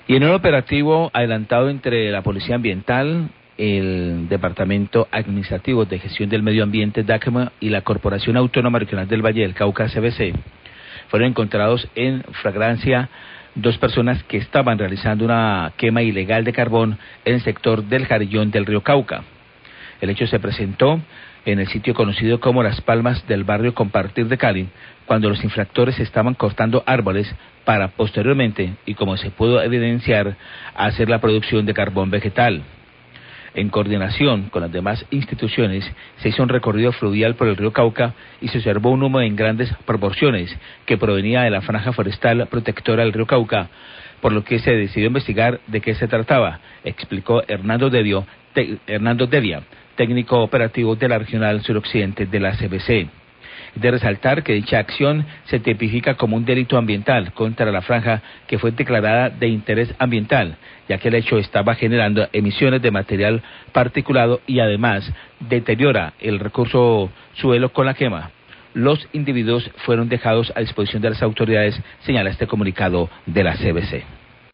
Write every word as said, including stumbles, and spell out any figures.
Y en un operativo adelantado entre la Policía Ambiental, el Departamento Administrativo de Gestión del Medio Ambiente, DACMA, y la Corporación Autónoma Regional del Valle del Cauca, C B C, fueron encontrados en flagrancia dos personas que estaban realizando una quema ilegal de carbón en el sector del Jarillón del río Cauca. El hecho se presentó en el sitio conocido como Las Palmas del barrio Compartir de Cali, cuando los infractores estaban cortando árboles para posteriormente, y como se pudo evidenciar, hacer la producción de carbón vegetal. En coordinación con las demás instituciones, se hizo un recorrido fluvial por el río Cauca y se observó un humo en grandes proporciones que provenía de la franja forestal protectora del río Cauca, por lo que se decidió investigar de qué se trataba, explicó Hernando Devio, te, Hernando Devia, técnico operativo de la Regional Suroccidente de la C B C. De resaltar que dicha acción se tipifica como un delito ambiental contra la franja que fue declarada de interés ambiental, ya que el hecho estaba generando emisiones de material particulado y además deteriora el recurso suelo con la quema. Los individuos fueron dejados a disposición de las autoridades, señala este comunicado de la C B C.